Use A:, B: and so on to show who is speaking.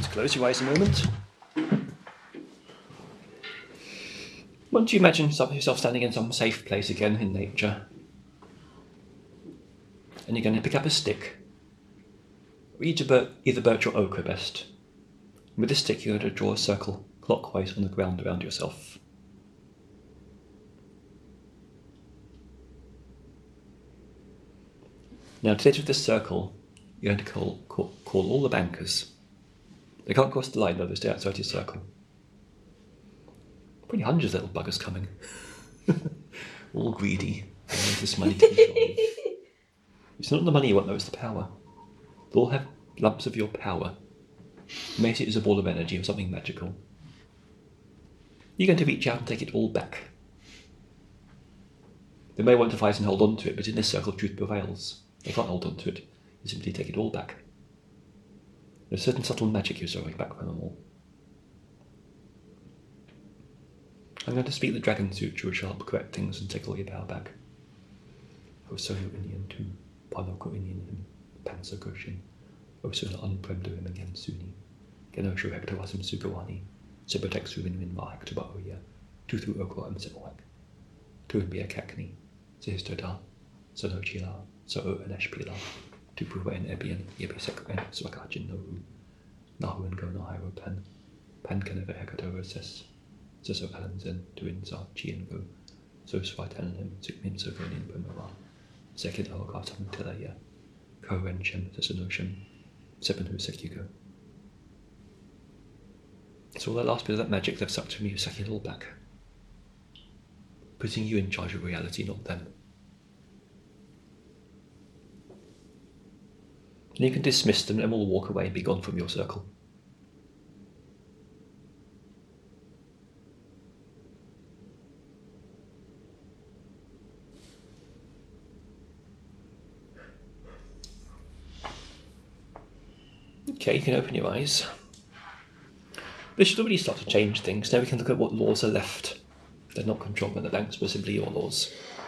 A: close your eyes a moment. Once you imagine yourself standing in some safe place again in nature, and you're going to pick up a stick, either birch or oak are best. And with the stick, you're going to draw a circle clockwise on the ground around yourself. Now, to get to this circle, you're going to call all the bankers. They can't cross the line though, they stay outside your circle. Probably hundreds of little buggers coming. All greedy. They want this money to control you. It's not the money you want though, it's the power. They'll all have lumps of your power. You may see it as a ball of energy or something magical. You're going to reach out and take it all back. They may want to fight and hold on to it, but in this circle truth prevails. They can't hold on to it. You simply take it all back. There's a certain subtle magic you're throwing back from them all. I'm going to speak the Dragon Sutra, which will help correct things and take all your power back. Osoyo Indian tu, Panoko Indian him, Panso Goshin, Osuna unpremdo him again Suni, Genosho Hectawasum Sugawani, Sibotek Suvinwin Mahaktuba Oya, Tuthu Oko and Sibawak, Tuinbia Kakni, Sihistoda, Sono Chila, So Anesh Pila, Tupuwa and Ebian, Yebisek and Swakajin Nohu, Nahu and Go Nahiro Pan, Pan Caneva Hekato Ses, Seso Alanzen, Tuinza, Chi and Go, So Swatan him, Sikmin Sogonin Pumava, Second Algatam Telaya, Koren Shem, Sesanoshim, Sepenhu Sekiko. So all that last bit of that magic they've sucked from you, sucking it all back. Putting you in charge of reality, not them. And you can dismiss them and we'll walk away and be gone from your circle. Okay, you can open your eyes. This should already start to change things. Now we can look at what laws are left. They're not controlled by the banks, but simply your laws.